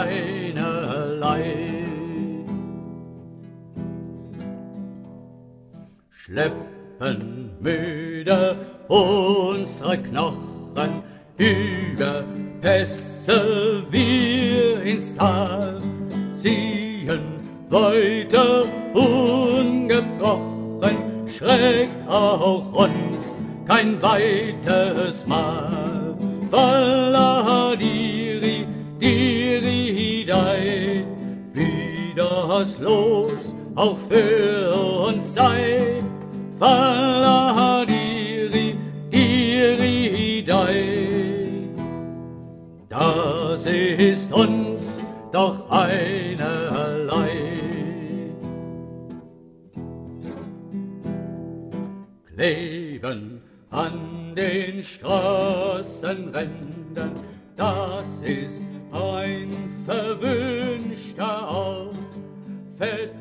einerlei. Schleppen müde unsere Knochen über Pässe wir ins Tal, ziehen weiter ungebrochen, schreckt auch uns kein weites Mal. Walladiri, diri, dei, wie das Los auch für uns sei. Walladiri, diri, dei, das ist uns doch einerlei. Kleben an den Straßenrändern, das ist ein verwünschter Ort.